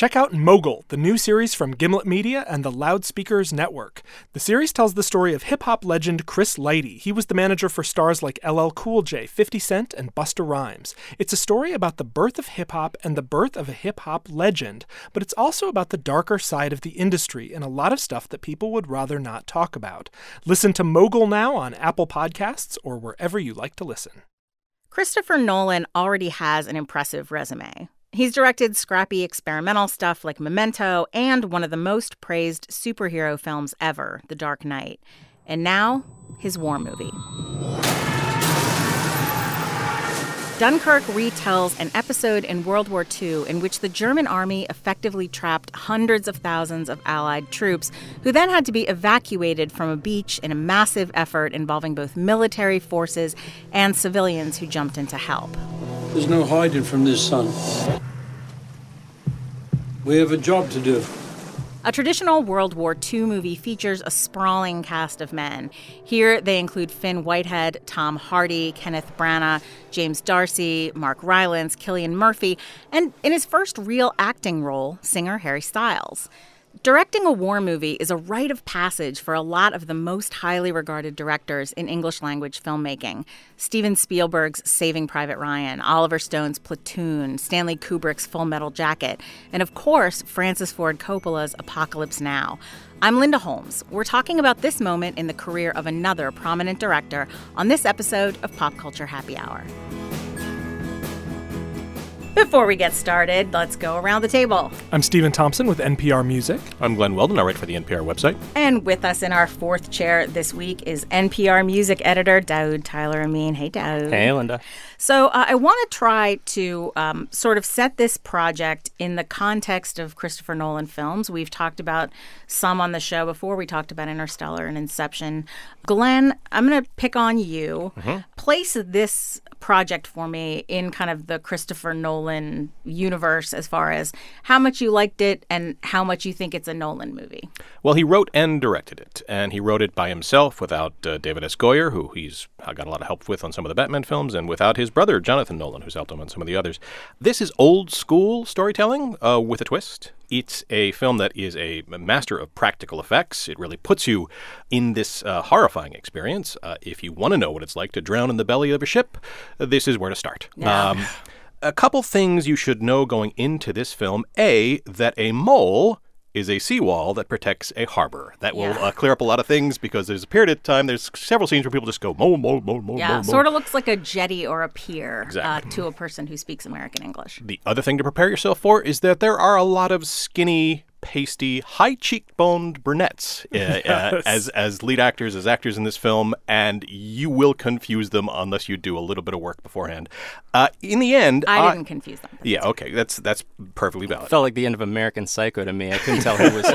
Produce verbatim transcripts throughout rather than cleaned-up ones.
Check out Mogul, the new series from Gimlet Media and the Loudspeakers Network. The series tells the story of hip-hop legend Chris Lighty. He was the manager for stars like L L Cool J, fifty Cent, and Busta Rhymes. It's a story about the birth of hip-hop and the birth of a hip-hop legend, but it's also about the darker side of the industry and a lot of stuff that people would rather not talk about. Listen to Mogul now on Apple Podcasts or wherever you like to listen. Christopher Nolan already has an impressive resume. He's directed scrappy experimental stuff like Memento and one of the most praised superhero films ever, The Dark Knight. And now, his war movie. Dunkirk retells an episode in World War Two in which the German army effectively trapped hundreds of thousands of Allied troops who then had to be evacuated from a beach in a massive effort involving both military forces and civilians who jumped in to help. There's no hiding from this, son. We have a job to do. A traditional World War Two movie features a sprawling cast of men. Here they include Finn Whitehead, Tom Hardy, Kenneth Branagh, James D'Arcy, Mark Rylance, Cillian Murphy, and in his first real acting role, singer Harry Styles. Directing a war movie is a rite of passage for a lot of the most highly regarded directors in English-language filmmaking. Steven Spielberg's Saving Private Ryan, Oliver Stone's Platoon, Stanley Kubrick's Full Metal Jacket, and of course, Francis Ford Coppola's Apocalypse Now. I'm Linda Holmes. We're talking about this moment in the career of another prominent director on this episode of Pop Culture Happy Hour. Before we get started, let's go around the table. I'm Stephen Thompson with N P R Music. I'm Glenn Weldon. I write for the N P R website. And with us in our fourth chair this week is N P R music editor Daoud Tyler Amin. Hey, Daoud. Hey, Linda. So uh, I want to try to um, sort of set this project in the context of Christopher Nolan films. We've talked about some on the show before. We talked about Interstellar and Inception. Glenn, I'm going to pick on you. Mm-hmm. Place this project for me in kind of the Christopher Nolan universe as far as how much you liked it and how much you think it's a Nolan movie. Well, he wrote and directed it, and he wrote it by himself without uh, David S. Goyer, who he's got a lot of help with on some of the Batman films, and without his brother, Jonathan Nolan, who's helped him on some of the others. This is old-school storytelling uh, with a twist. It's a film that is a master of practical effects. It really puts you in this uh, horrifying experience. Uh, if you want to know what it's like to drown in the belly of a ship, this is where to start. Yeah. Um, a couple things you should know going into this film. A, that a mole is a seawall that protects a harbor. That will Yeah. uh, clear up a lot of things because there's a period of time, there's several scenes where people just go, mole, mole, mole, mole, Yeah, mole, mole. sort of looks like a jetty or a pier Exactly. uh, to a person who speaks American English. The other thing to prepare yourself for is that there are a lot of skinny, pasty, high-cheekboned brunettes uh, Yes. uh, as as lead actors, as actors in this film, and you will confuse them unless you do a little bit of work beforehand. Uh, in the end, I uh, didn't confuse them. Yeah, okay, that's that's perfectly valid. Felt like the end of American Psycho to me. I couldn't tell who was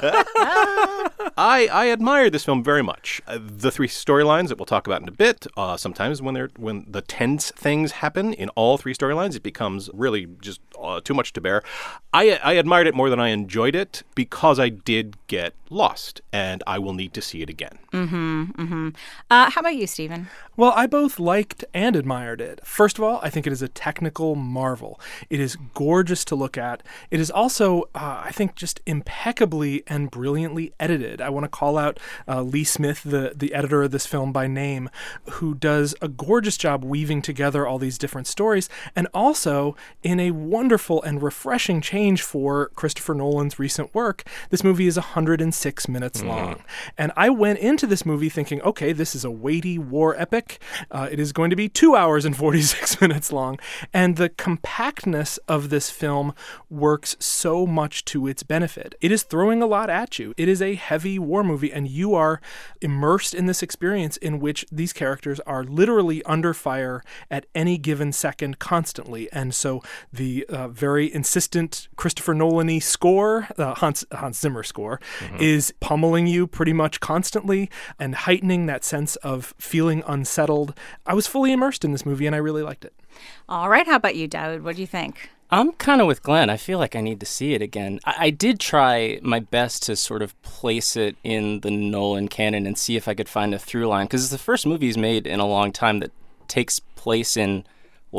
who. I, I admire this film very much. Uh, the three storylines that we'll talk about in a bit. Uh, sometimes when they're when the tense things happen in all three storylines, it becomes really just uh, too much to bear. I I admired it more than I enjoyed it because I did get lost, and I will need to see it again. Mm-hmm, mm-hmm. Uh, how about you, Stephen? Well, I both liked and admired it. First of all, I think it is a technical marvel. It is gorgeous to look at. It is also, uh, I think, just impeccably and brilliantly edited. I want to call out uh, Lee Smith, the, the editor of this film by name, who does a gorgeous job weaving together all these different stories, and also in a wonderful and refreshing change for Christopher Nolan's recent work, this movie is one hundred six minutes Mm. long. And I went into this movie thinking, okay, this is a weighty war epic. Uh, it is going to be two hours and forty-six minutes long. And the compactness of this film works so much to its benefit. It is throwing a lot at you. It is a heavy war movie, and you are immersed in this experience in which these characters are literally under fire at any given second constantly. And so the uh, very insistent Christopher Nolan-y score, uh, Hans, Hans Zimmer score, mm-hmm. is pummeling you pretty much constantly and heightening that sense of feeling unsettled. I was fully immersed in this movie, and I really liked it. All right. How about you, Daoud? What do you think? I'm kind of with Glenn. I feel like I need to see it again. I-, I did try my best to sort of place it in the Nolan canon and see if I could find a through line, because it's the first movie he's made in a long time that takes place in, like,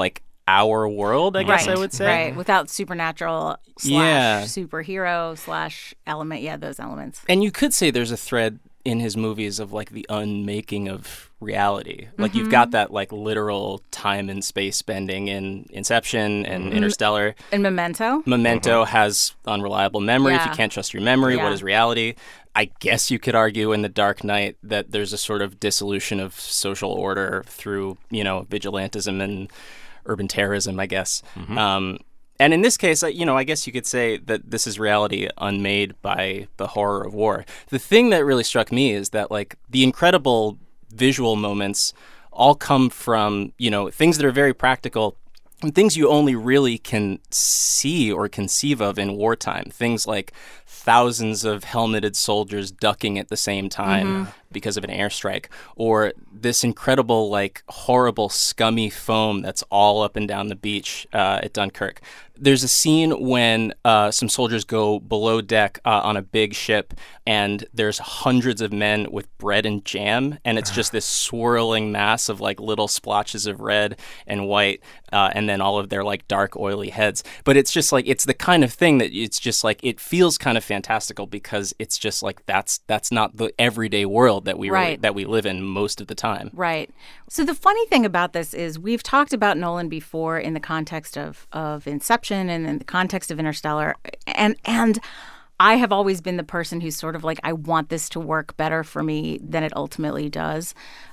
our world, I guess right, I would say. Right, without supernatural slash Yeah. superhero slash element. Yeah, those elements. And you could say there's a thread in his movies of like the unmaking of reality. Like you've got that like literal time and space bending in Inception and Interstellar. And Memento. Memento has unreliable memory. If Yeah. you can't trust your memory, Yeah. what is reality? I guess you could argue in The Dark Knight that there's a sort of dissolution of social order through, you know, vigilantism and urban terrorism, I guess. Um, and in this case, I- you know, I guess you could say that this is reality unmade by the horror of war. The thing that really struck me is that, like, the incredible visual moments all come from, you know, things that are very practical and things you only really can see or conceive of in wartime. Things like thousands of helmeted soldiers ducking at the same time because of an airstrike, or this incredible, like, horrible, scummy foam that's all up and down the beach uh, at Dunkirk. There's a scene when uh, some soldiers go below deck uh, on a big ship, and there's hundreds of men with bread and jam, and it's just this swirling mass of like little splotches of red and white, uh, and then all of their like dark, oily heads. But it's just like it's the kind of thing that it's just like it feels kind of fantastical because it's just like that's that's not the everyday world that we really, Right. that we live in most of the time. Right. So the funny thing about this is we've talked about Nolan before in the context of, of Inception and in the context of Interstellar. And and I have always been the person who's sort of like, I want this to work better for me than it ultimately does.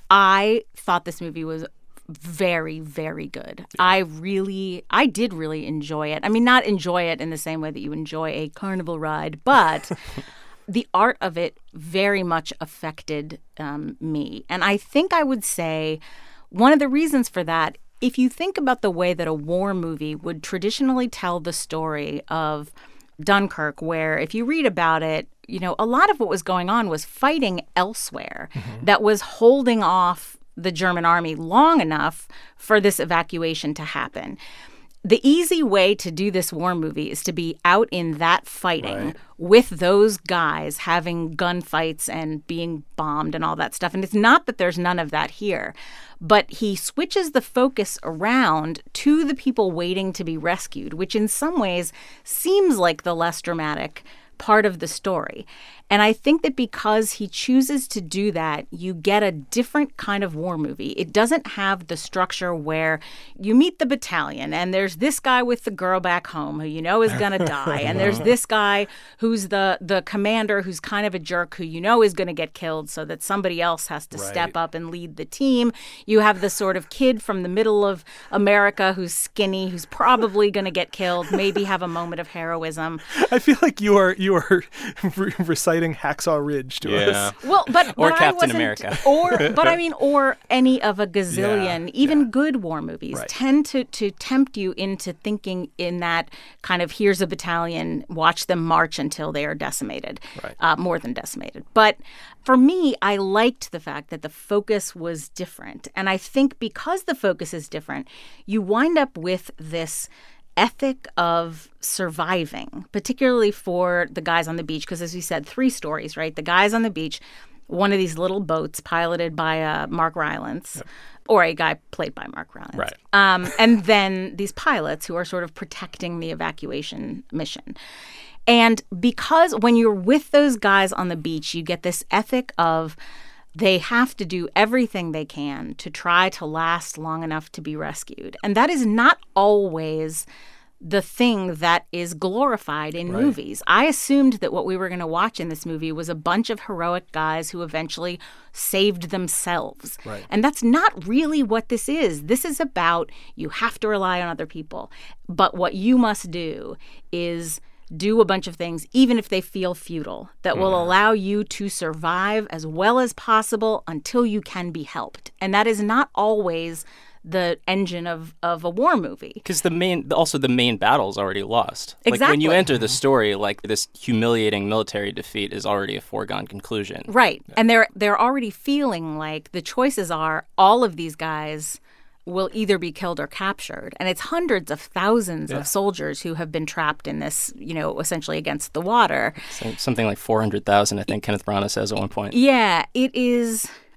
I thought this movie was very, very good. I really, I did really enjoy it. I mean, not enjoy it in the same way that you enjoy a carnival ride, but the art of it very much affected um, me. And I think I would say one of the reasons for that, if you think about the way that a war movie would traditionally tell the story of Dunkirk, where if you read about it, you know, a lot of what was going on was fighting elsewhere that was holding off the German army long enough for this evacuation to happen. The easy way to do this war movie is to be out in that fighting with those guys having gunfights and being bombed and all that stuff. And it's not that there's none of that here, but he switches the focus around to the people waiting to be rescued, which in some ways seems like the less dramatic part of the story. And I think that because he chooses to do that, you get a different kind of war movie. It doesn't have the structure where you meet the battalion and there's this guy with the girl back home who you know is going to die. And there's this guy who's the, the commander who's kind of a jerk who you know is going to get killed so that somebody else has to Right. step up and lead the team. You have the sort of kid from the middle of America who's skinny, who's probably going to get killed, maybe have a moment of heroism. I feel like you are you are re- reciting Hacksaw Ridge to Yeah. us. Well, but Or but I Captain wasn't- America. or but I mean, or any of a gazillion, Yeah, even yeah. good war movies Right. tend to to tempt you into thinking in that kind of here's a battalion, watch them march until they are decimated, Right. uh, more than decimated. But for me, I liked the fact that the focus was different, and I think because the focus is different, you wind up with this ethic of surviving, particularly for the guys on the beach, because as we said, three stories, right? The guys on the beach, one of these little boats piloted by uh, Mark Rylance, or a guy played by Mark Rylance. Right. Um, and then these pilots who are sort of protecting the evacuation mission. And because when you're with those guys on the beach, you get this ethic of they have to do everything they can to try to last long enough to be rescued. And that is not always the thing that is glorified in Right. movies. I assumed that what we were going to watch in this movie was a bunch of heroic guys who eventually saved themselves. Right. And that's not really what this is. This is about you have to rely on other people. But what you must do is do a bunch of things, even if they feel futile, that will allow you to survive as well as possible until you can be helped. And that is not always the engine of, of a war movie. Because the main, also the main battle is already lost. Like when you Exactly. enter the story, like this humiliating military defeat is already a foregone conclusion. Right. And they're they're already feeling like the choices are all of these guys will either be killed or captured. And it's hundreds of thousands Yeah. of soldiers who have been trapped in this, you know, essentially against the water. So something like four hundred thousand, I think Kenneth Branagh says at one point. Yeah, it is.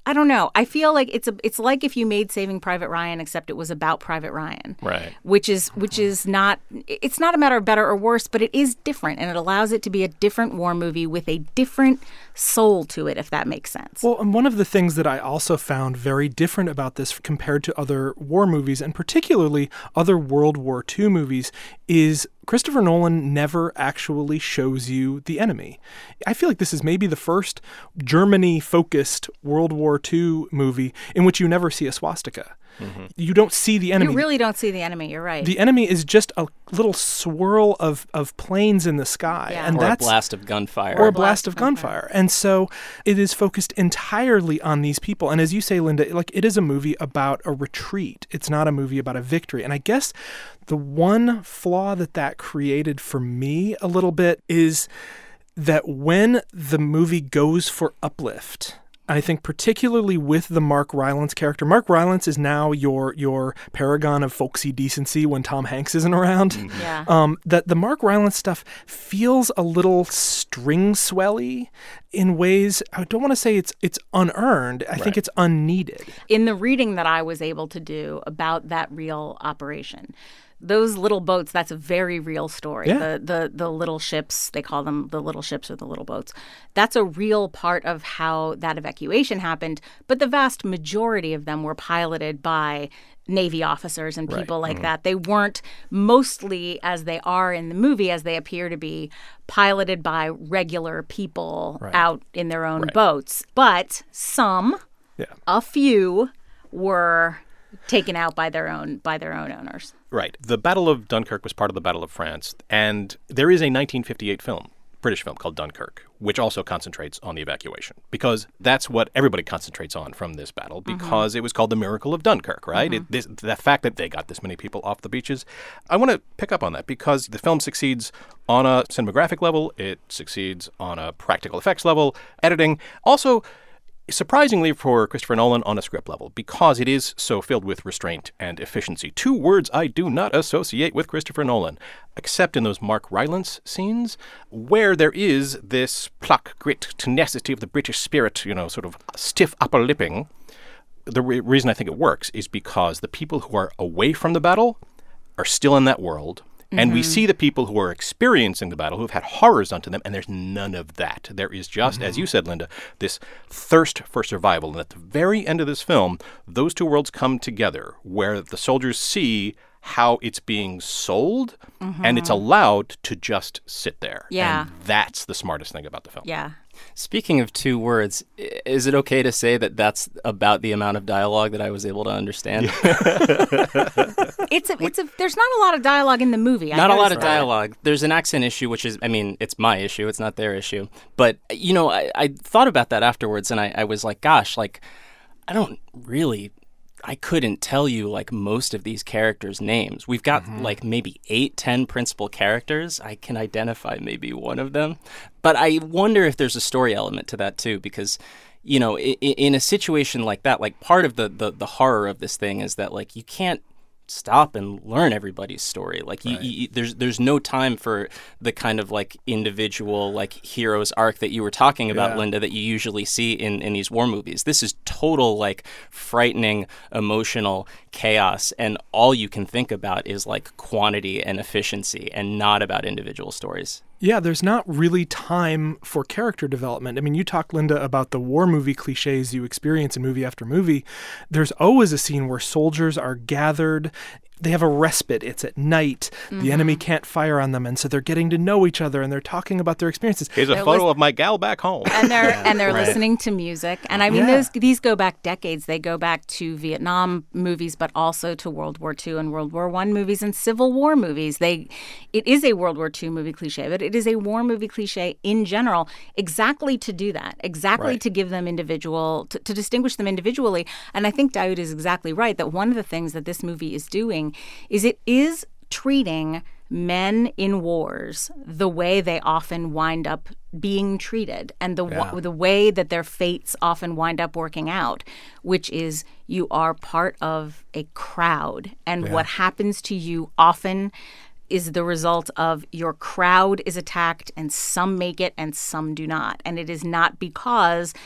I don't know. I feel like it's a it's like if you made Saving Private Ryan, except it was about Private Ryan. Right. Which is which is not it's not a matter of better or worse, but it is different, and it allows it to be a different war movie with a different soul to it, if that makes sense. Well, and one of the things that I also found very different about this compared to other war movies, and particularly other World War Two movies, is Christopher Nolan never actually shows you the enemy. I feel like this is maybe the first Germany-focused World War Two movie in which you never see a swastika. Mm-hmm. You don't see the enemy. You really don't see the enemy. You're right. The enemy is just a little swirl of, of planes in the sky. Yeah. And or that's, a blast of gunfire. Or a blast of gunfire. And so it is focused entirely on these people. And as you say, Linda, like it is a movie about a retreat. It's not a movie about a victory. And I guess the one flaw that that created for me a little bit is that when the movie goes for uplift, I think particularly with the Mark Rylance character. Mark Rylance is now your your paragon of folksy decency when Tom Hanks isn't around. Mm-hmm. Yeah. Um, that the Mark Rylance stuff feels a little string swelly in ways. I don't want to say it's it's unearned. I right. think it's unneeded. In the reading that I was able to do about that real operation, those little boats, that's a very real story. Yeah. The, the the little ships, they call them the little ships or the little boats. That's a real part of how that evacuation happened. But the vast majority of them were piloted by Navy officers and people right. like mm-hmm. that. They weren't mostly, as they are in the movie, as they appear to be, piloted by regular people right. out in their own right. boats. But some, yeah. a few, were taken out by their own by their own owners. Right. The Battle of Dunkirk was part of the Battle of France, and there is a nineteen fifty-eight film, British film called Dunkirk, which also concentrates on the evacuation, because that's what everybody concentrates on from this battle, because mm-hmm. it was called the Miracle of Dunkirk, right? Mm-hmm. It, this, the fact that they got this many people off the beaches. I want to pick up on that because the film succeeds on a cinematographic level, it succeeds on a practical effects level, editing, also surprisingly for Christopher Nolan on a script level, because it is so filled with restraint and efficiency. Two words I do not associate with Christopher Nolan, except in those Mark Rylance scenes, where there is this pluck, grit, tenacity of the British spirit, you know, sort of stiff upper lipping. The re- reason I think it works is because the people who are away from the battle are still in that world. And mm-hmm. we see the people who are experiencing the battle, who've had horrors unto them, and there's none of that. There is just, mm-hmm. as you said, Linda, this thirst for survival. And at the very end of this film, those two worlds come together, where the soldiers see how it's being sold, mm-hmm. and it's allowed to just sit there. Yeah. And that's the smartest thing about the film. Yeah. Speaking of two words, is it okay to say that that's about the amount of dialogue that I was able to understand? it's a, it's a, there's not a lot of dialogue in the movie. I not a lot of that. dialogue. There's an accent issue, which is, I mean, it's my issue. It's not their issue. But, you know, I, I thought about that afterwards, and I, I was like, gosh, like, I don't really... I couldn't tell you, like, most of these characters' names. We've got, mm-hmm. like, maybe eight, ten principal characters. I can identify maybe one of them. But I wonder if there's a story element to that, too, because, you know, in, in a situation like that, like, part of the, the, the horror of this thing is that, like, you can't stop and learn everybody's story. Like, you, right. you, there's there's no time for the kind of, like, individual, like, hero's arc that you were talking about, yeah. Linda, that you usually see in, in these war movies. This is total, like, frightening, emotional chaos, and all you can think about is, like, quantity and efficiency and not about individual stories. Yeah, there's not really time for character development. I mean, you talked, Linda, about the war movie cliches you experience in movie after movie. There's always a scene where soldiers are gathered. They have a respite. It's at night. Mm-hmm. The enemy can't fire on them, and so they're getting to know each other, and they're talking about their experiences. Here's a they're photo lis- of my gal back home. And they're yeah, and they're right. listening to music. And I mean, yeah. those these go back decades. They go back to Vietnam movies, but also to World War Two and World War One movies and Civil War movies. They, it is a World War Two movie cliche, but it is a war movie cliche in general, exactly to do that, exactly right. to give them individual, to, to distinguish them individually. And I think Daoud is exactly right that one of the things that this movie is doing is it is treating men in wars the way they often wind up being treated, and the yeah. w- the way that their fates often wind up working out, which is you are part of a crowd, and yeah. what happens to you often is the result of your crowd is attacked, and some make it and some do not. And it is not because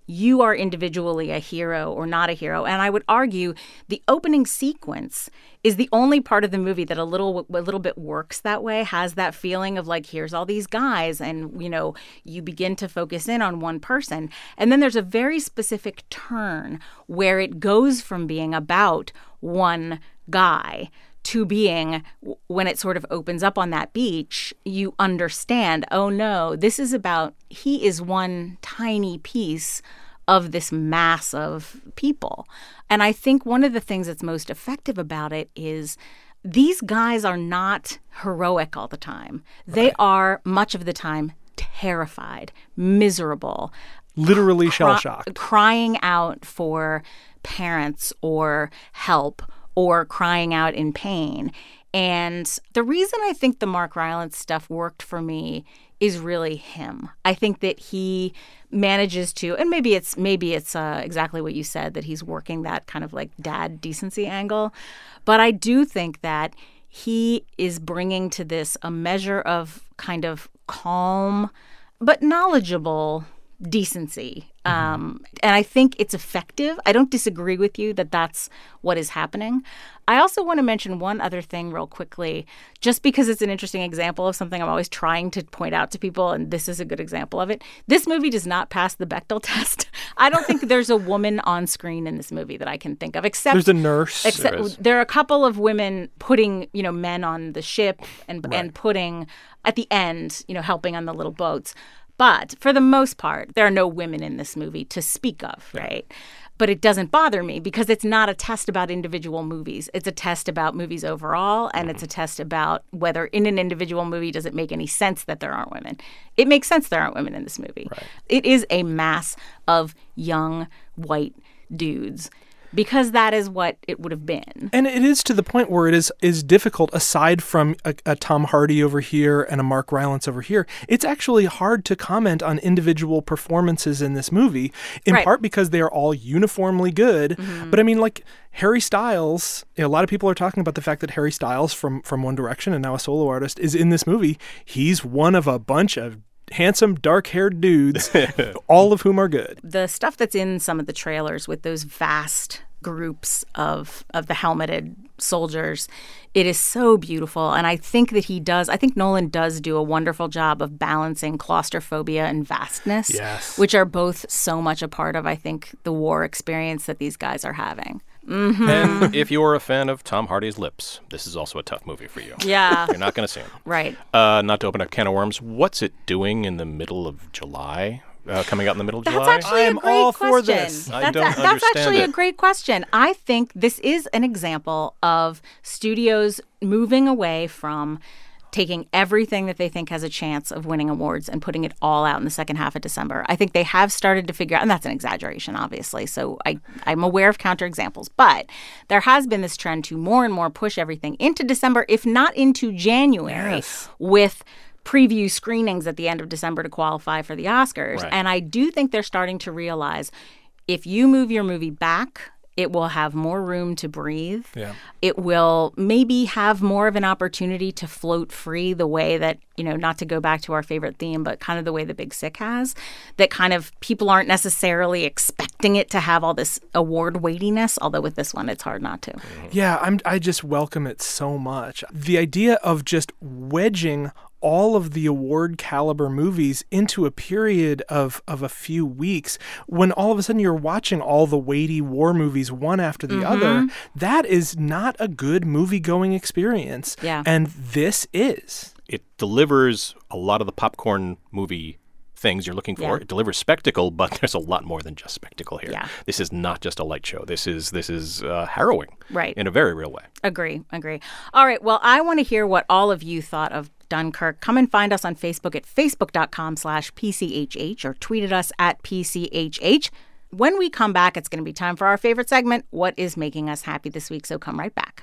you are individually a hero or not a hero. And I would argue the opening sequence is the only part of the movie that a little a little bit works that way, has that feeling of like, here's all these guys, and, you know, you begin to focus in on one person. And then there's a very specific turn where it goes from being about one guy to being, when it sort of opens up on that beach, you understand, oh no, this is about, he is one tiny piece of this mass of people. And I think one of the things that's most effective about it is these guys are not heroic all the time. They right. are much of the time terrified, miserable, literally shell-shocked, crying out for parents or help, or crying out in pain. And the reason I think the Mark Rylance stuff worked for me is really him. I think that he manages to, and maybe it's maybe it's uh, exactly what you said, that he's working that kind of like dad decency angle. But I do think that he is bringing to this a measure of kind of calm but knowledgeable decency. Um, and I think it's effective. I don't disagree with you that that's what is happening. I also want to mention one other thing real quickly, just because it's an interesting example of something I'm always trying to point out to people, and this is a good example of it. This movie does not pass the Bechdel test. I don't think there's a woman on screen in this movie that I can think of, except there's a nurse. Except there, there are a couple of women putting, you know, men on the ship and right. and putting at the end, you know, helping on the little boats. But for the most part, there are no women in this movie to speak of, right? Yeah. But it doesn't bother me because it's not a test about individual movies. It's a test about movies overall, and mm-hmm. it's a test about whether in an individual movie does it make any sense that there aren't women. It makes sense there aren't women in this movie. Right. It is a mass of young white dudes, because that is what it would have been. And it is to the point where it is is difficult, aside from a, a Tom Hardy over here and a Mark Rylance over here, it's actually hard to comment on individual performances in this movie, in right. part because they are all uniformly good. Mm-hmm. But I mean, like, Harry Styles, you know, a lot of people are talking about the fact that Harry Styles from, from One Direction and now a solo artist is in this movie. He's one of a bunch of handsome, dark-haired dudes, all of whom are good. The stuff that's in some of the trailers with those vast groups of of the helmeted soldiers, it is so beautiful. And I think that he does, I think Nolan does do a wonderful job of balancing claustrophobia and vastness, yes. which are both so much a part of, I think, the war experience that these guys are having. Mm-hmm. And if you're a fan of Tom Hardy's lips, this is also a tough movie for you. Yeah. You're not going to see him. Right. Uh, not to open a can of worms, what's it doing in the middle of July? Uh, coming out in the middle of that's July? Actually I'm a great all question. for this. I that's don't a, understand That's actually it. a great question. I think this is an example of studios moving away from taking everything that they think has a chance of winning awards and putting it all out in the second half of December. I think they have started to figure out, and that's an exaggeration, obviously, so I, I'm aware of counterexamples, but there has been this trend to more and more push everything into December, if not into January, yes. with preview screenings at the end of December to qualify for the Oscars. Right. And I do think they're starting to realize if you move your movie back, it will have more room to breathe. Yeah. It will maybe have more of an opportunity to float free the way that, you know, not to go back to our favorite theme, but kind of the way The Big Sick has, that kind of people aren't necessarily expecting it to have all this award weightiness, although with this one, it's hard not to. Yeah, I'm, I just welcome it so much. The idea of just wedging all of the award caliber movies into a period of, of a few weeks when all of a sudden you're watching all the weighty war movies one after the mm-hmm. other, that is not a good movie-going experience. Yeah. And this is. It delivers a lot of the popcorn movie things you're looking for. Yeah. It delivers spectacle, but there's a lot more than just spectacle here. Yeah. This is not just a light show. This is this is uh, harrowing, right, in a very real way. Agree, agree. All right, well, I want to hear what all of you thought of Dunkirk. Come and find us on Facebook at facebook.com slash PCHH or tweet at us at P C H H. When we come back, it's going to be time for our favorite segment, What is Making Us Happy This Week? So come right back.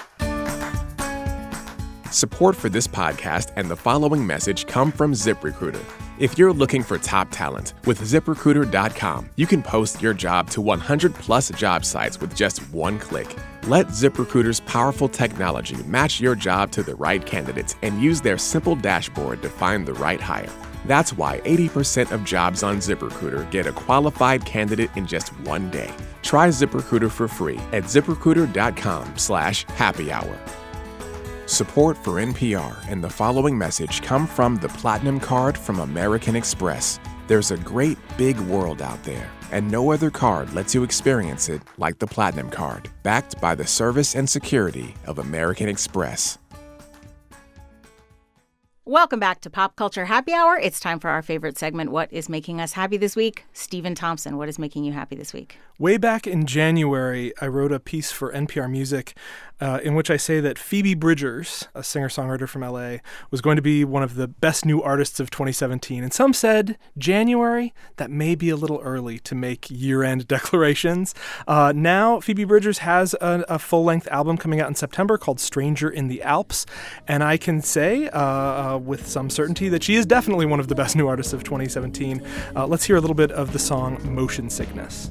Support for this podcast and the following message come from ZipRecruiter. If you're looking for top talent, with zip recruiter dot com, you can post your job to one hundred plus job sites with just one click. Let ZipRecruiter's powerful technology match your job to the right candidates and use their simple dashboard to find the right hire. That's why eighty percent of jobs on ZipRecruiter get a qualified candidate in just one day. Try ZipRecruiter for free at ZipRecruiter.com slash happy hour. Support for N P R and the following message come from the Platinum Card from American Express. There's a great big world out there, and no other card lets you experience it like the Platinum Card, backed by the service and security of American Express. Welcome back to Pop Culture Happy Hour. It's time for our favorite segment, What is Making Us Happy This Week? Stephen Thompson, what is making you happy this week? Way back in January, I wrote a piece for N P R Music uh, in which I say that Phoebe Bridgers, a singer-songwriter from L A, was going to be one of the best new artists of twenty seventeen. And some said, January? That may be a little early to make year-end declarations. Uh, now, Phoebe Bridgers has a, a full-length album coming out in September called Stranger in the Alps. And I can say uh, uh, with some certainty that she is definitely one of the best new artists of twenty seventeen. Uh, let's hear a little bit of the song Motion Sickness.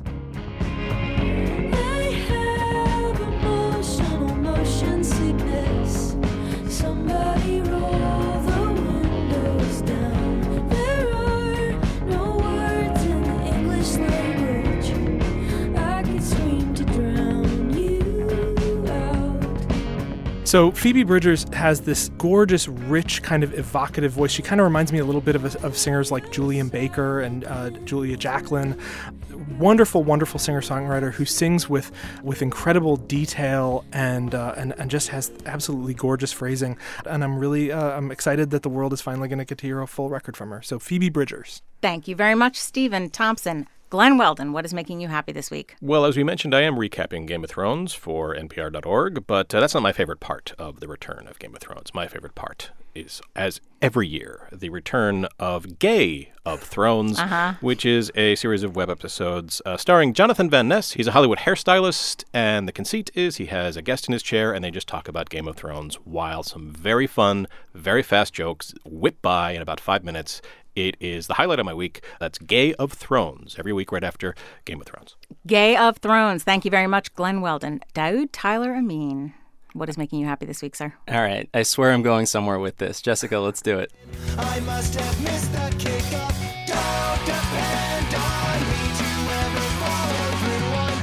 So Phoebe Bridgers has this gorgeous, rich, kind of evocative voice. She kind of reminds me a little bit of, of singers like Julian Baker and uh, Julia Jacklin. Wonderful, wonderful singer-songwriter who sings with with incredible detail and uh, and and just has absolutely gorgeous phrasing. And I'm really uh, I'm excited that the world is finally going to get to hear a full record from her. So Phoebe Bridgers. Thank you very much, Stephen Thompson. Glenn Weldon, what is making you happy this week? Well, as we mentioned, I am recapping Game of Thrones for N P R dot org, but uh, that's not my favorite part of the return of Game of Thrones. My favorite part is, as every year, the return of Gay of Thrones, uh-huh. which is a series of web episodes uh, starring Jonathan Van Ness. He's a Hollywood hairstylist, and the conceit is he has a guest in his chair, and they just talk about Game of Thrones while some very fun, very fast jokes whip by in about five minutes. It is the highlight of my week. That's Gay of Thrones, every week right after Game of Thrones. Gay of Thrones. Thank you very much, Glenn Weldon. Daoud Tyler Amin, what is making you happy this week, sir? All right. I swear I'm going somewhere with this. Jessica, let's do it. I must have missed the kick-up. Don't depend on me to ever follow through on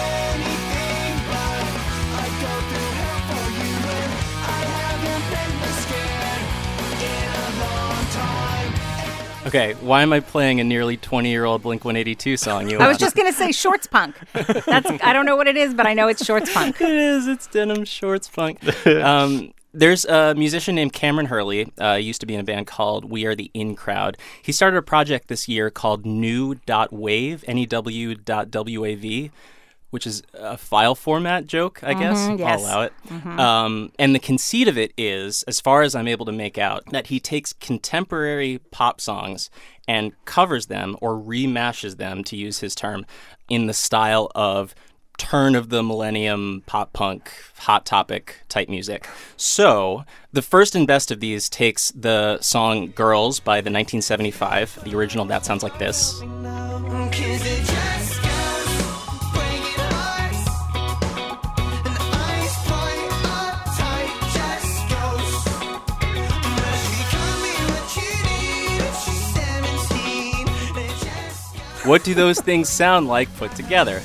anything, but I go through hell for you, and I haven't been this scared in a long time. Okay, why am I playing a nearly twenty-year-old Blink one eighty-two song? You I was just going to say shorts punk. That's I don't know what it is, but I know it's shorts punk. It is. It's denim shorts punk. Um, there's a musician named Cameron Hurley. Uh, used to be in a band called We Are the In Crowd. He started a project this year called new dot wave, N E W dot W A V, which is a file format joke, I guess. Mm-hmm, yes. I'll allow it. Mm-hmm. Um, and the conceit of it is, as far as I'm able to make out, that he takes contemporary pop songs and covers them or remashes them, to use his term, in the style of turn of the millennium pop punk hot topic type music. So the first and best of these takes the song Girls by the nineteen seventy-five, the original that sounds like this. What do those things sound like put together?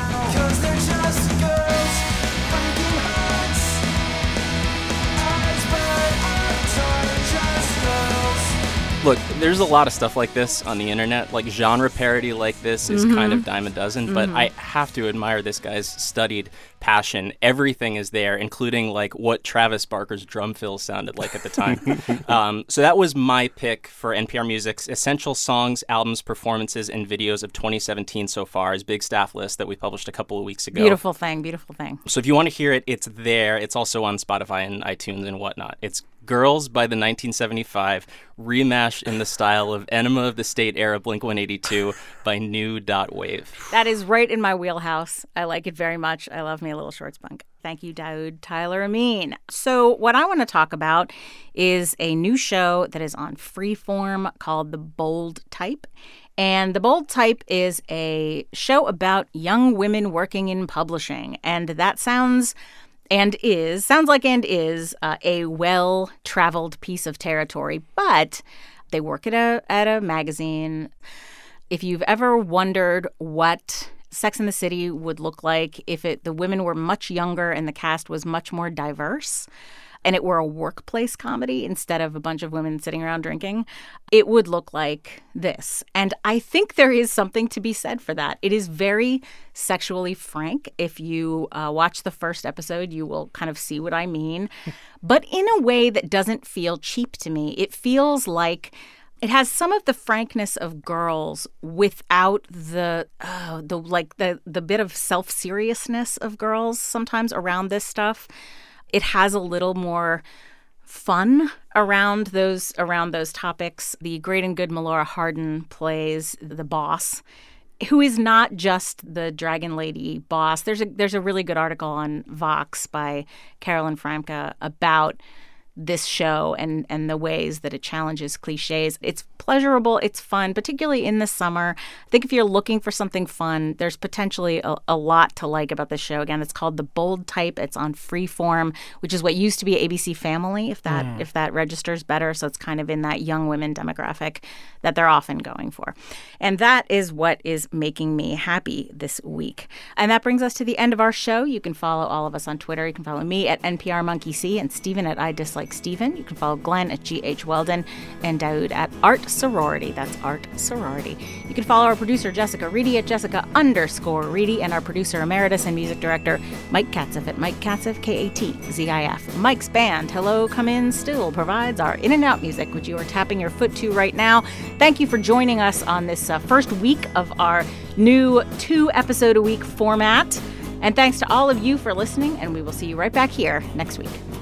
Look, there's a lot of stuff like this on the internet. Like genre parody like this is mm-hmm. kind of dime a dozen, mm-hmm. but I have to admire this guy's studied passion. Everything is there, including like what Travis Barker's drum fills sounded like at the time. um, so that was my pick for N P R Music's Essential Songs, Albums, Performances, and Videos of twenty seventeen so far, his big staff list that we published a couple of weeks ago. Beautiful thing, beautiful thing. So if you want to hear it, it's there. It's also on Spotify and iTunes and whatnot. It's Girls by the nineteen seventy-five, remashed in the style of Enema of the State era Blink one eighty-two by new dot wave. That is right in my wheelhouse. I like it very much. I love me a little shorts punk. Thank you, Daoud Tyler Amin. So what I want to talk about is a new show that is on Freeform called The Bold Type. And The Bold Type is a show about young women working in publishing. And that sounds... And is, sounds like and is uh, a well-traveled piece of territory. But They work at a at a magazine. If you've ever wondered what Sex and the City would look like if it the women were much younger and the cast was much more diverse, and it were a workplace comedy instead of a bunch of women sitting around drinking, it would look like this. And I think there is something to be said for that. It is very sexually frank. If you uh, watch the first episode, you will kind of see what I mean. But in a way that doesn't feel cheap to me. It feels like it has some of the frankness of Girls without the uh, the like the the bit of self-seriousness of Girls sometimes around this stuff. It has a little more fun around those around those topics. The great and good Melora Hardin plays the boss, who is not just the Dragon Lady boss. There's a there's a really good article on Vox by Carolyn Framka about this show and and the ways that it challenges cliches. It's pleasurable, it's fun, particularly in the summer. I think if you're looking for something fun, there's potentially a, a lot to like about this show. Again, it's called The Bold Type. It's on Freeform, which is what used to be A B C Family, if that mm. if that registers better. So it's kind of in that young women demographic that they're often going for. And that is what is making me happy this week. And that brings us to the end of our show. You can follow all of us on Twitter. You can follow me at N P R Monkey C and Stephen at I Dislike Stephen. You can follow Glenn at G H Weldon and Daoud at Art Sorority. That's Art Sorority. You can follow our producer Jessica Reedy at Jessica underscore Reedy and our producer emeritus and music director Mike Katzif at Mike Katzif, K A T Z I F. Mike's band, Hello Come In, still provides our in and out music, which you are tapping your foot to right now. Thank you for joining us on this uh, first week of our new two episode a week format. And thanks to all of you for listening, and we will see you right back here next week.